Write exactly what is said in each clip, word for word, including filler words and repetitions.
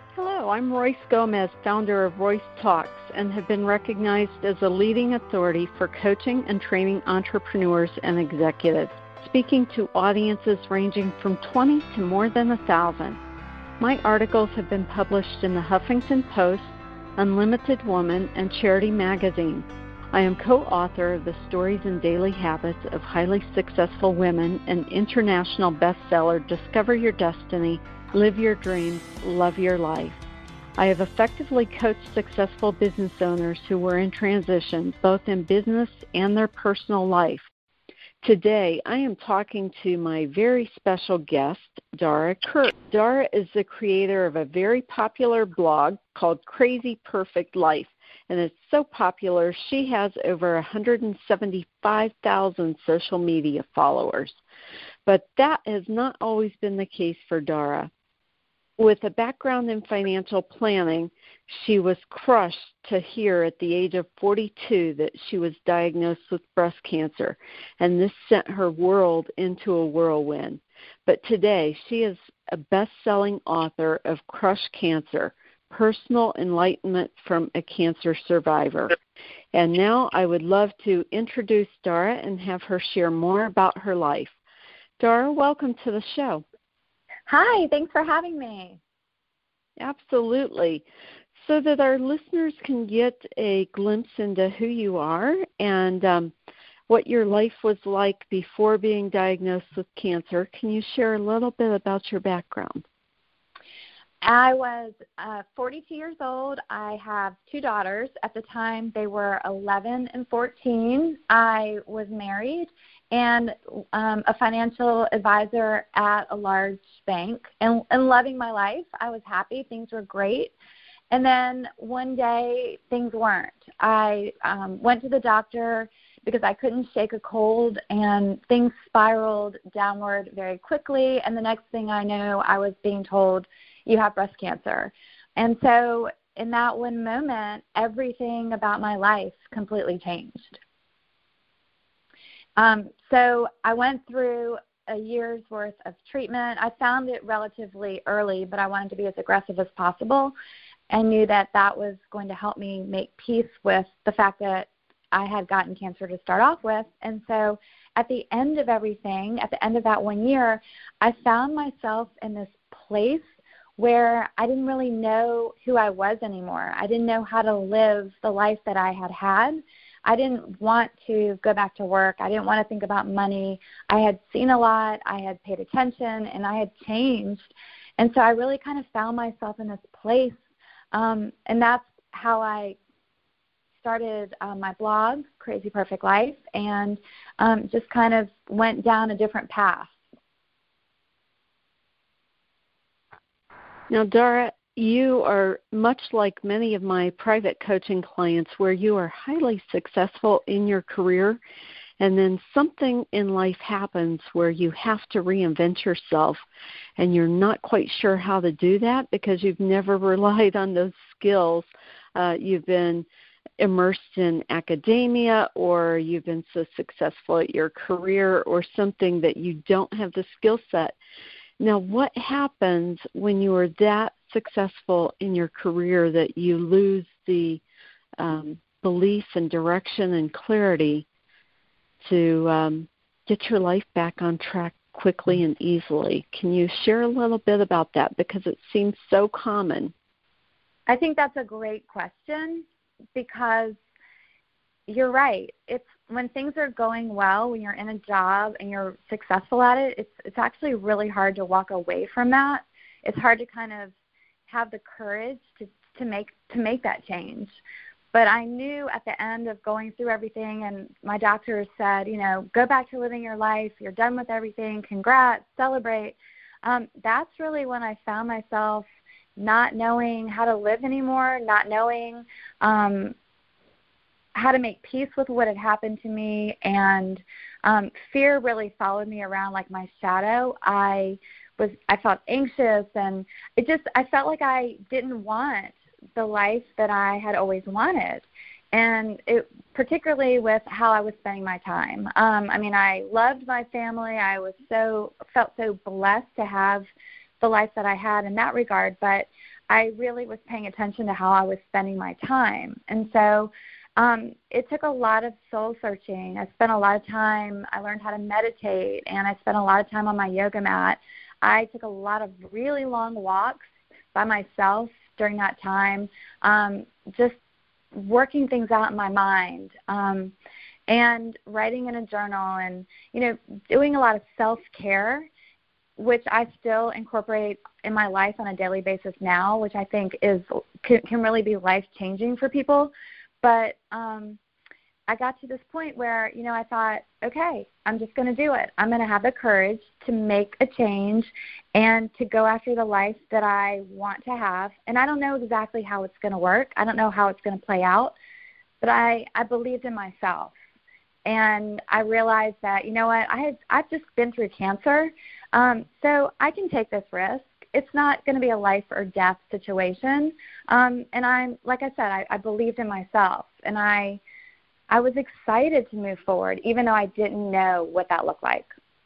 Hello, I'm Royce Gomez, founder of Royce Talks, and have been recognized as a leading authority for coaching and training entrepreneurs and executives, speaking to audiences ranging from twenty to more than one thousand. My articles have been published in the Huffington Post, Unlimited Woman, and Charity Magazine. I am co-author of the Stories and Daily Habits of Highly Successful Women and international bestseller Discover Your Destiny, Live Your Dreams, Love Your Life. I have effectively coached successful business owners who were in transition, both in business and their personal life. Today, I am talking to my very special guest, Dara Kirk. Dara is the creator of a very popular blog called Crazy Perfect Life, and it's so popular she has over one hundred seventy-five thousand social media followers. But that has not always been the case for Dara. With a background in financial planning, she was crushed to hear at the age of forty-two that she was diagnosed with breast cancer, and this sent her world into a whirlwind. But today, she is a best-selling author of Crush Cancer, Personal Enlightenment from a Cancer Survivor. And now I would love to introduce Dara and have her share more about her life. Dara, welcome to the show. Hi, thanks for having me. Absolutely. So that our listeners can get a glimpse into who you are and um, what your life was like before being diagnosed with cancer, can you share a little bit about your background? I was uh, forty-two years old. I have two daughters. At the time, they were eleven and fourteen. I was married and um, a financial advisor at a large bank and, and loving my life. I was happy. Things were great. And then one day, things weren't. I um, went to the doctor because I couldn't shake a cold, and things spiraled downward very quickly. And the next thing I knew, I was being told, you have breast cancer. And so in that one moment, everything about my life completely changed. Um, so I went through a year's worth of treatment. I found it relatively early, but I wanted to be as aggressive as possible and knew that that was going to help me make peace with the fact that I had gotten cancer to start off with. And so at the end of everything, at the end of that one year, I found myself in this place where I didn't really know who I was anymore. I didn't know how to live the life that I had had. I didn't want to go back to work. I didn't want to think about money. I had seen a lot. I had paid attention, and I had changed. And so I really kind of found myself in this place, um, and that's how I started uh, my blog, Crazy Perfect Life, and um, just kind of went down a different path. Now, Dara, you are much like many of my private coaching clients where you are highly successful in your career, and then something in life happens where you have to reinvent yourself, and you're not quite sure how to do that because you've never relied on those skills. Uh, you've been immersed in academia, or you've been so successful at your career, or something that you don't have the skill set. Now, what happens when you are that successful in your career that you lose the um, belief and direction and clarity to um, get your life back on track quickly and easily? Can you share a little bit about that, because it seems so common? I think that's a great question, because you're right. It's when things are going well, when you're in a job and you're successful at it, it's it's actually really hard to walk away from that. It's hard to kind of have the courage to, to make to make that change. But I knew at the end of going through everything, and my doctor said, you know, go back to living your life. You're done with everything. Congrats, celebrate. Um, that's really when I found myself not knowing how to live anymore, not knowing um, how to make peace with what had happened to me, and um, fear really followed me around like my shadow. I was, I felt anxious, and it just, I felt like I didn't want the life that I had always wanted, and it, particularly with how I was spending my time. Um, I mean, I loved my family. I was so, felt so blessed to have the life that I had in that regard, but I really was paying attention to how I was spending my time. And so um, it took a lot of soul searching. I spent a lot of time, I learned how to meditate, and I spent a lot of time on my yoga mat. I took a lot of really long walks by myself during that time, um, just working things out in my mind, um, and writing in a journal, and, you know, doing a lot of self-care, which I still incorporate in my life on a daily basis now, which I think is can, can really be life-changing for people. But um, I got to this point where, you know, I thought, okay, I'm just going to do it. I'm going to have the courage to make a change and to go after the life that I want to have. And I don't know exactly how it's going to work. I don't know how it's going to play out, but I, I believed in myself. And I realized that, you know what, I had, I've just been through cancer, um, so I can take this risk. It's not going to be a life or death situation. Um, and I'm, like I said, I, I believed in myself, and I, I was excited to move forward, even though I didn't know what that looked like.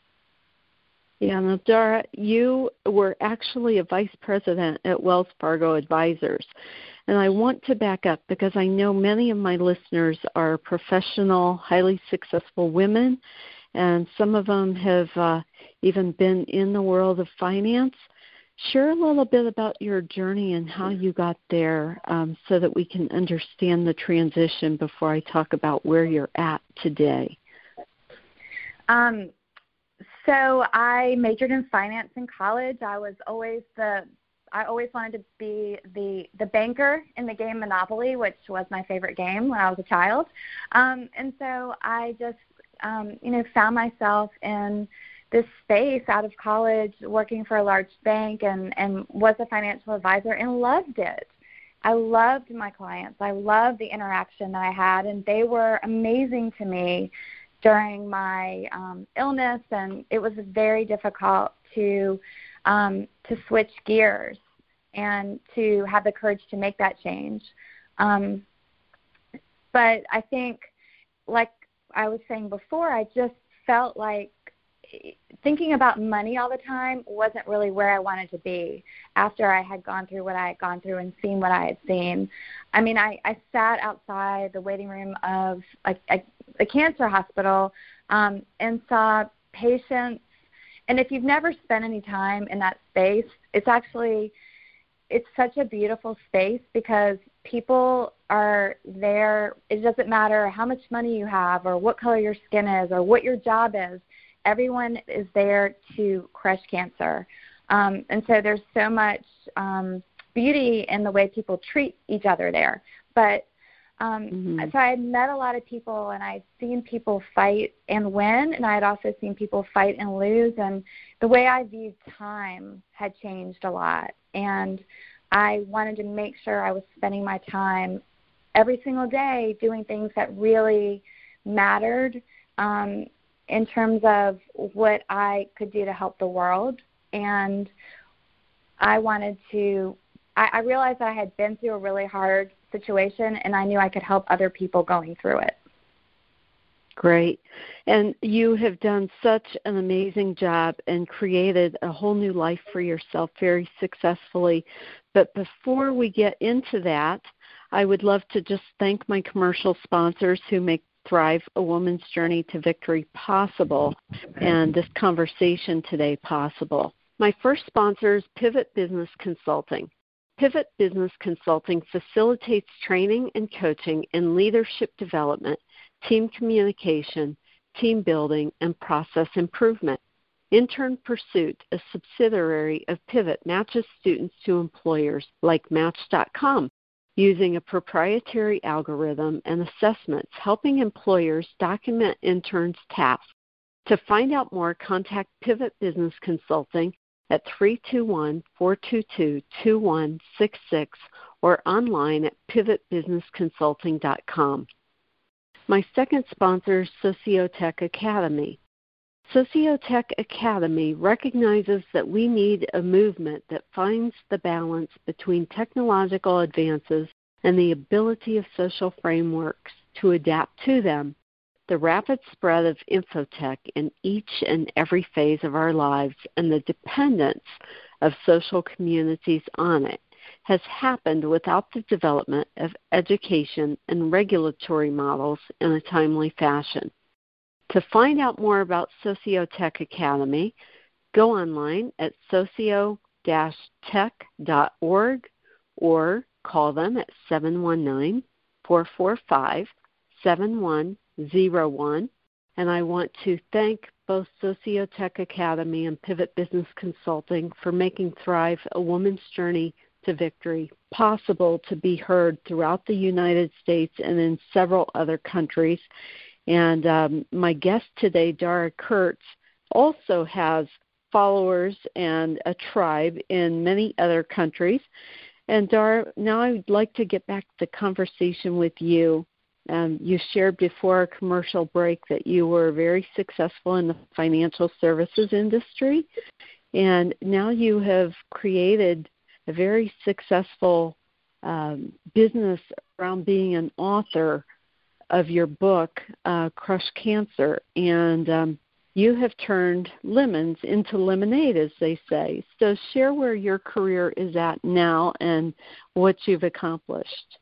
Yeah, now, Dara, you were actually a vice president at Wells Fargo Advisors. And I want to back up because I know many of my listeners are professional, highly successful women, and some of them have uh, even been in the world of finance. Share a little bit about your journey and how you got there, um, so that we can understand the transition before I talk about where you're at today. Um, so I majored in finance in college. I was always the I always wanted to be the, the banker in the game Monopoly, which was my favorite game when I was a child. Um, and so I just, um, you know, found myself in this space out of college working for a large bank, and, and was a financial advisor and loved it. I loved my clients. I loved the interaction that I had, and they were amazing to me during my um, illness, and it was very difficult to um, to switch gears and to have the courage to make that change. Um, but I think, like I was saying before, I just felt like thinking about money all the time wasn't really where I wanted to be after I had gone through what I had gone through and seen what I had seen. I mean, I, I sat outside the waiting room of a, a, a cancer hospital um, and saw patients. And if you've never spent any time in that space, it's actually, it's such a beautiful space because people are there. It doesn't matter how much money you have or what color your skin is or what your job is. Everyone is there to crush cancer. Um, and so there's so much um, beauty in the way people treat each other there. But um, mm-hmm. so I had met a lot of people, and I had seen people fight and win, and I had also seen people fight and lose. And the way I viewed time had changed a lot. And I wanted to make sure I was spending my time every single day doing things that really mattered, um, in terms of what I could do to help the world. And I wanted to, I, I realized that I had been through a really hard situation, and I knew I could help other people going through it. Great. And you have done such an amazing job and created a whole new life for yourself very successfully. But before we get into that, I would love to just thank my commercial sponsors who make Thrive, A Woman's Journey to Victory possible, and this conversation today possible. My first sponsor is Pivot Business Consulting. Pivot Business Consulting facilitates training and coaching in leadership development, team communication, team building, and process improvement. Intern Pursuit, a subsidiary of Pivot, matches students to employers like Match dot com, using a proprietary algorithm and assessments, helping employers document interns' tasks. To find out more, contact Pivot Business Consulting at three two one, four two two, two one six six or online at pivot business consulting dot com. My second sponsor is Sociotech Academy. Sociotech Academy recognizes that we need a movement that finds the balance between technological advances and the ability of social frameworks to adapt to them. The rapid spread of infotech in each and every phase of our lives and the dependence of social communities on it has happened without the development of education and regulatory models in a timely fashion. To find out more about Sociotech Academy, go online at socio dash tech dot org or call them at seven one nine, four four five, seven one zero one. And I want to thank both Sociotech Academy and Pivot Business Consulting for making Thrive, a Woman's Journey to Victory, possible to be heard throughout the United States and in several other countries. And um, my guest today, Dara Kurtz, also has followers and a tribe in many other countries. And Dara, now I'd like to get back to the conversation with you. Um, you shared before our commercial break that you were very successful in the financial services industry, and now you have created a very successful um, business around being an author of your book, uh, Crush Cancer, and um, you have turned lemons into lemonade, as they say. So share where your career is at now and what you've accomplished.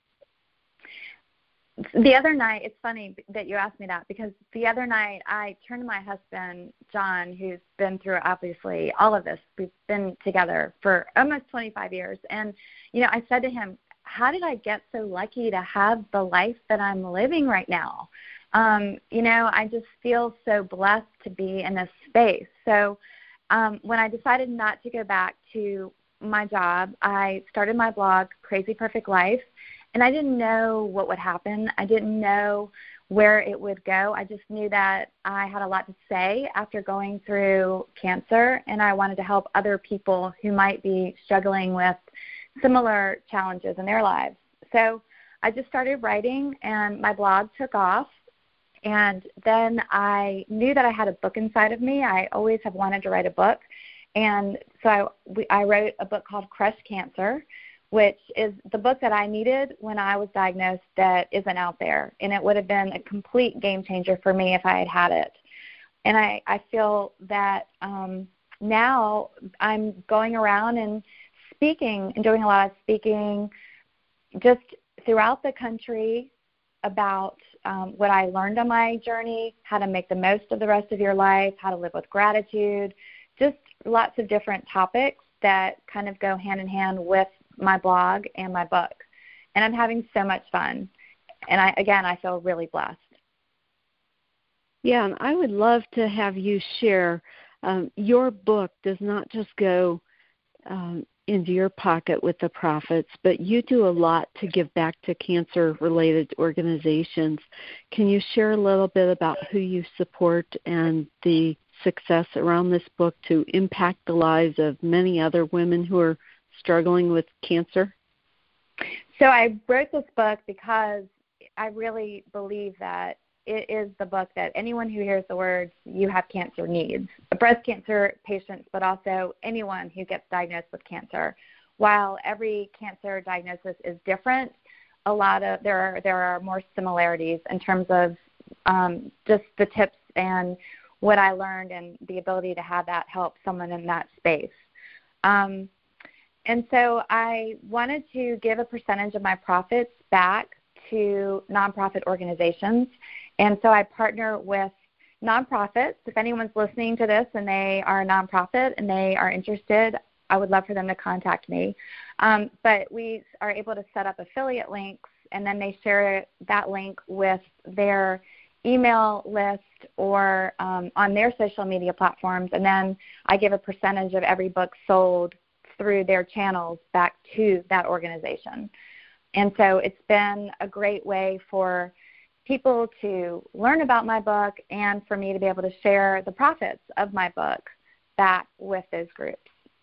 The other night, it's funny that you asked me that, because the other night I turned to my husband, John, who's been through obviously all of this. We've been together for almost twenty-five years. And, you know, I said to him, how did I get so lucky to have the life that I'm living right now? Um, you know, I just feel so blessed to be in this space. So um, when I decided not to go back to my job, I started my blog, Crazy Perfect Life. And I didn't know what would happen. I didn't know where it would go. I just knew that I had a lot to say after going through cancer, and I wanted to help other people who might be struggling with similar challenges in their lives. So I just started writing, and my blog took off. And then I knew that I had a book inside of me. I always have wanted to write a book. And so I, we, I wrote a book called Crush Cancer, which is the book that I needed when I was diagnosed that isn't out there. And it would have been a complete game changer for me if I had had it. And I, I feel that um, now I'm going around and speaking and doing a lot of speaking just throughout the country about um, what I learned on my journey, how to make the most of the rest of your life, how to live with gratitude, just lots of different topics that kind of go hand in hand with my blog and my book. And I'm having so much fun. And I, again, I feel really blessed. Yeah, and I would love to have you share. Um, your book does not just go um, into your pocket with the profits, but you do a lot to give back to cancer-related organizations. Can you share a little bit about who you support and the success around this book to impact the lives of many other women who are struggling with cancer? So I wrote this book because I really believe that it is the book that anyone who hears the words "you have cancer" needs. Breast cancer patients, but also anyone who gets diagnosed with cancer. While every cancer diagnosis is different, a lot of there are there are more similarities in terms of um, just the tips and what I learned and the ability to have that help someone in that space. Um, And so I wanted to give a percentage of my profits back to nonprofit organizations. And so I partner with nonprofits. If anyone's listening to this and they are a nonprofit and they are interested, I would love for them to contact me. Um, but we are able to set up affiliate links, and then they share that link with their email list or um, on their social media platforms. And then I give a percentage of every book sold through their channels back to that organization. And so it's been a great way for people to learn about my book and for me to be able to share the profits of my book back with those groups.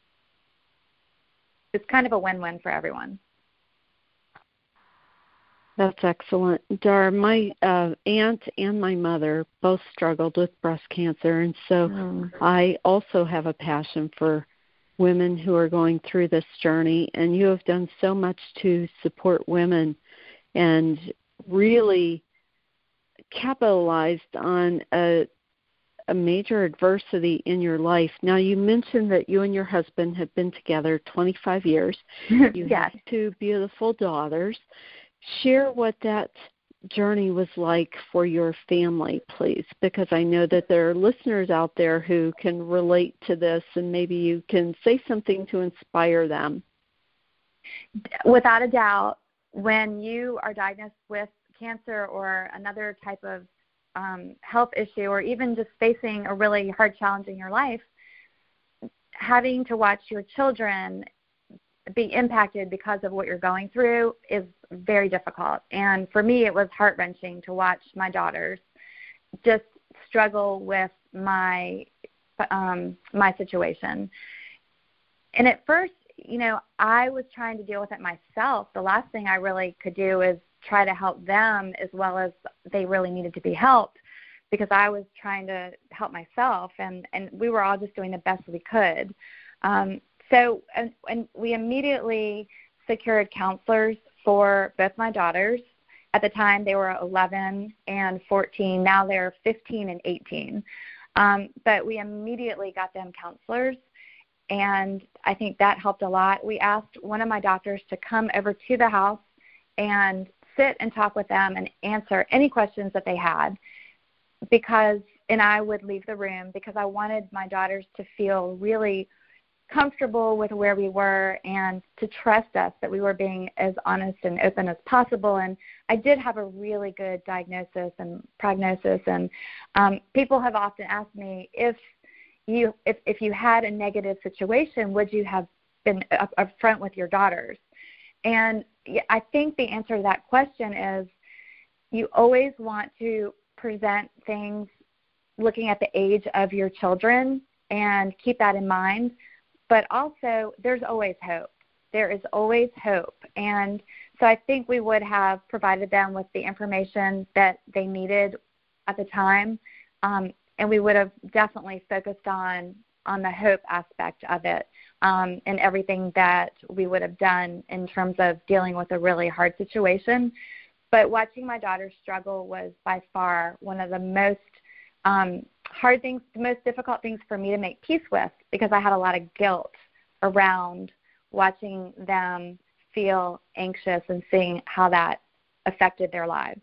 It's kind of a win-win for everyone. That's excellent. Dara, my uh, aunt and my mother both struggled with breast cancer, and so mm. I also have a passion for women who are going through this journey, and you have done so much to support women and really capitalized on a, a major adversity in your life. Now, you mentioned that you and your husband have been together twenty-five years. You Yes. have two beautiful daughters. Share what that journey was like for your family, please, because I know that there are listeners out there who can relate to this, and maybe you can say something to inspire them. Without a doubt, when you are diagnosed with cancer or another type of um, health issue, or even just facing a really hard challenge in your life, having to watch your children be impacted because of what you're going through is very difficult. And for me, it was heart-wrenching to watch my daughters just struggle with my um, my situation. And at first, you know, I was trying to deal with it myself. The last thing I really could do is try to help them as well as they really needed to be helped, because I was trying to help myself, and, and we were all just doing the best we could. Um, so and, and we immediately secured counselors for both my daughters. At the time, they were eleven and fourteen. Now they're fifteen and eighteen. Um, but we immediately got them counselors, and I think that helped a lot. We asked one of my doctors to come over to the house and sit and talk with them and answer any questions that they had, because, and I would leave the room because I wanted my daughters to feel really comfortable with where we were and to trust us that we were being as honest and open as possible. And I did have a really good diagnosis and prognosis, and um, people have often asked me, if you if, if you had a negative situation, would you have been up, up front with your daughters? And I think the answer to that question is you always want to present things looking at the age of your children and keep that in mind. But also, there's always hope. There is always hope. And so I think we would have provided them with the information that they needed at the time, um, and we would have definitely focused on, on the hope aspect of it, um, and everything that we would have done in terms of dealing with a really hard situation. But watching my daughter struggle was by far one of the most um, hard things, the most difficult things for me to make peace with, because I had a lot of guilt around watching them feel anxious and seeing how that affected their lives.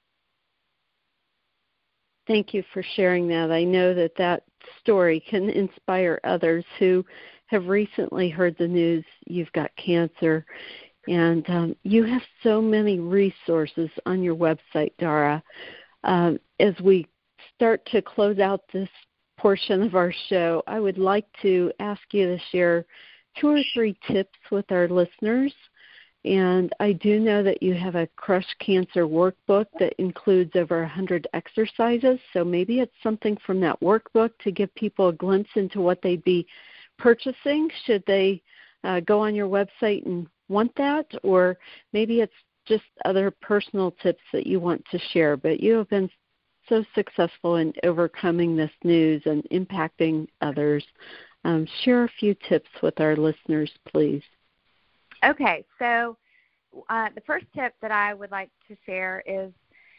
Thank you for sharing that. I know that that story can inspire others who have recently heard the news you've got cancer. And um, you have so many resources on your website, Dara. Um, as we start to close out this portion of our show, I would like to ask you to share two or three tips with our listeners. And I do know that you have a Crush Cancer workbook that includes over one hundred exercises, so maybe it's something from that workbook to give people a glimpse into what they'd be purchasing should they uh, go on your website and want that, or maybe it's just other personal tips that you want to share. But you have been so successful in overcoming this news and impacting others. Um, share a few tips with our listeners, please. Okay, so uh, the first tip that I would like to share is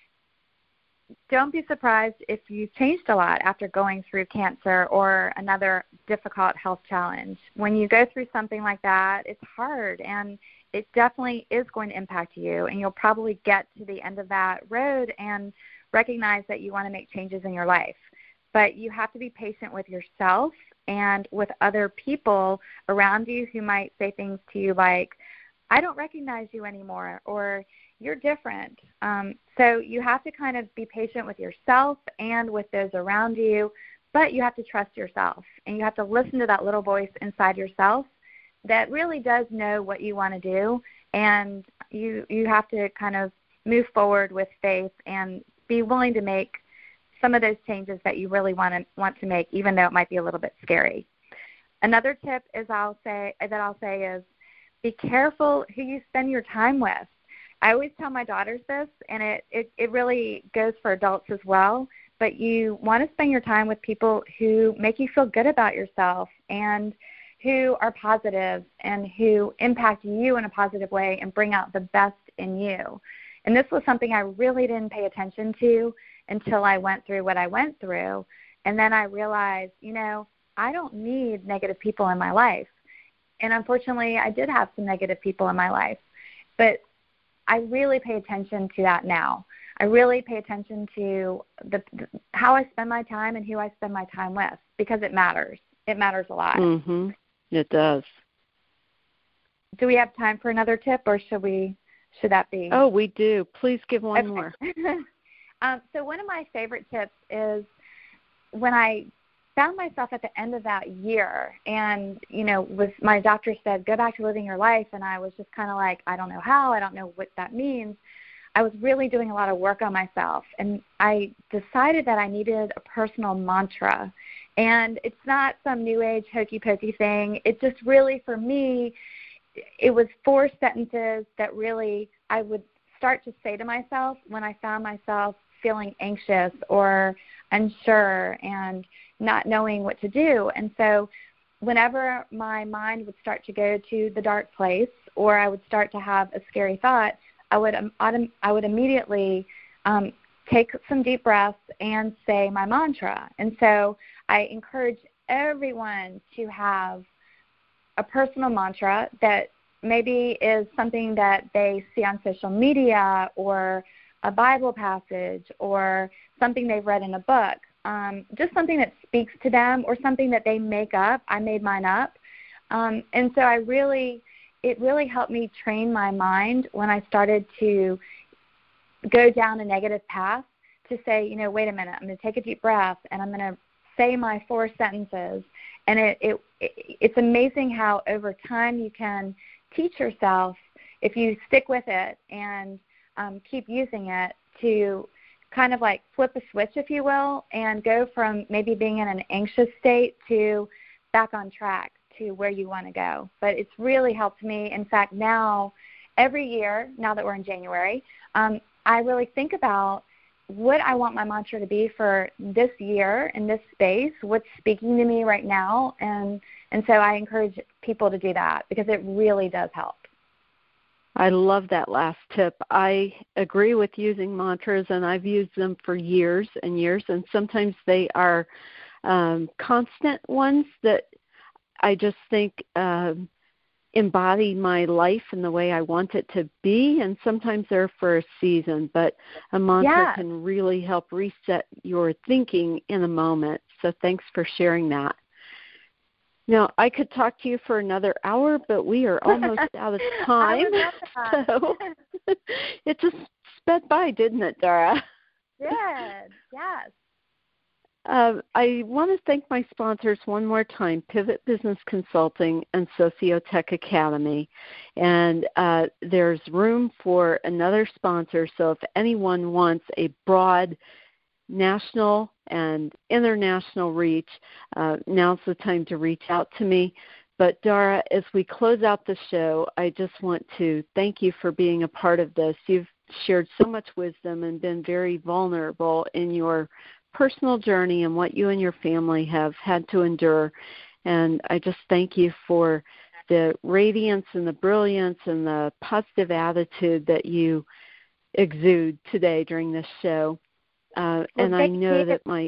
don't be surprised if you've changed a lot after going through cancer or another difficult health challenge. When you go through something like that, it's hard, and it definitely is going to impact you, and you'll probably get to the end of that road and recognize that you want to make changes in your life. But you have to be patient with yourself and with other people around you who might say things to you like, I don't recognize you anymore, or you're different. Um, so you have to kind of be patient with yourself and with those around you, but you have to trust yourself, and you have to listen to that little voice inside yourself that really does know what you want to do, and you you have to kind of move forward with faith and be willing to make some of those changes that you really want to want to make, even though it might be a little bit scary. Another tip is I'll say that I'll say is be careful who you spend your time with. I always tell my daughters this, and it, it, it really goes for adults as well, but you want to spend your time with people who make you feel good about yourself and who are positive and who impact you in a positive way and bring out the best in you. And this was something I really didn't pay attention to until I went through what I went through. And then I realized, you know, I don't need negative people in my life. And unfortunately, I did have some negative people in my life. But I really pay attention to that now. I really pay attention to the, the how I spend my time and who I spend my time with, because it matters. It matters a lot. Mm-hmm. It does. Do we have time for another tip, or should we? Should that be? Oh, we do. Please give one okay. more. um, so one of my favorite tips is when I found myself at the end of that year, and, you know, with my doctor said, go back to living your life, and I was just kind of like, I don't know how, I don't know what that means. I was really doing a lot of work on myself, and I decided that I needed a personal mantra. And it's not some new age hokey pokey thing. It just really, for me, it was four sentences that really I would start to say to myself when I found myself feeling anxious or unsure and not knowing what to do. And so whenever my mind would start to go to the dark place, or I would start to have a scary thought, I would um, autom- I would immediately um, take some deep breaths and say my mantra. And so I encourage everyone to have a personal mantra that maybe is something that they see on social media, or a Bible passage, or something they've read in a book, um, just something that speaks to them, or something that they make up. I made mine up. Um, and so I really, it really helped me train my mind when I started to go down a negative path, to say, you know, wait a minute, I'm going to take a deep breath, and I'm going to say my four sentences. And it, it, it it's amazing how over time you can teach yourself, if you stick with it and um, keep using it, to kind of like flip a switch, if you will, and go from maybe being in an anxious state to back on track to where you want to go. But it's really helped me. In fact, now, every year, now that we're in January, um, I really think about what I want my mantra to be for this year in this space, what's speaking to me right now, and and so I encourage people to do that, because it really does help. I love that last tip. I agree with using mantras, and I've used them for years and years, and sometimes they are um, constant ones that I just think um, embody my life in the way I want it to be, and sometimes they're for a season, but a mantra yeah. can really help reset your thinking in a moment. So thanks for sharing that. Now, I could talk to you for another hour, but we are almost out of time. So it just sped by, didn't it, Dara? Good, yes. Uh, I want to thank my sponsors one more time, Pivot Business Consulting and Sociotech Academy. And uh, there's room for another sponsor, so if anyone wants a broad national and international reach, uh, now's the time to reach out to me. But Dara, as we close out the show, I just want to thank you for being a part of this. You've shared so much wisdom and been very vulnerable in your personal journey and what you and your family have had to endure. And I just thank you for the radiance and the brilliance and the positive attitude that you exude today during this show. Uh, well, and I know you. that my,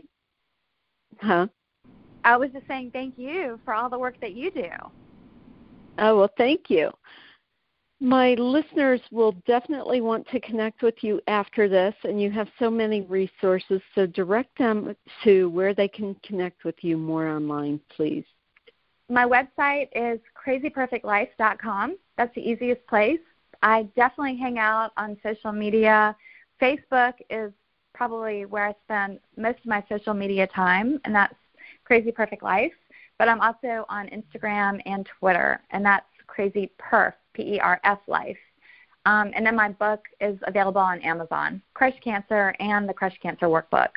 huh? I was just saying thank you for all the work that you do. Oh, well, thank you. My listeners will definitely want to connect with you after this, and you have so many resources, so direct them to where they can connect with you more online, please. My website is crazy perfect life dot com. That's the easiest place. I definitely hang out on social media. Facebook is probably where I spend most of my social media time, and that's Crazy Perfect Life. But I'm also on Instagram and Twitter, and that's Crazy Perf, P E R F Life. Um, and then my book is available on Amazon, Crush Cancer and the Crush Cancer Workbook.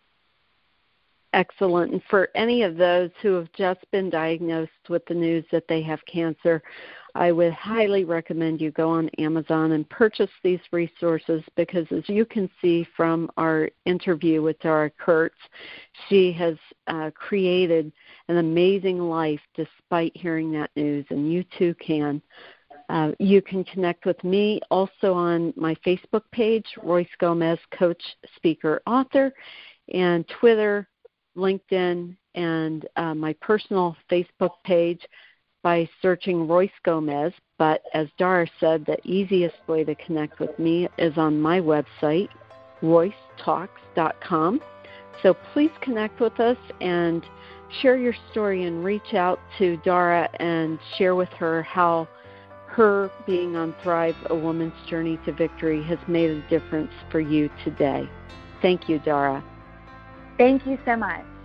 Excellent. And for any of those who have just been diagnosed with the news that they have cancer, I would highly recommend you go on Amazon and purchase these resources, because as you can see from our interview with Dara Kurtz, she has uh, created an amazing life despite hearing that news, and you too can. Uh, you can connect with me also on my Facebook page, Royce Gomez, Coach, Speaker, Author, and Twitter, LinkedIn and uh, my personal Facebook page by searching Royce Gomez. But as Dara said, the easiest way to connect with me is on my website, royce talks dot com. So please connect with us and share your story and reach out to Dara and share with her how her being on Thrive, A Woman's Journey to Victory, has made a difference for you today. Thank you, Dara. Thank you so much.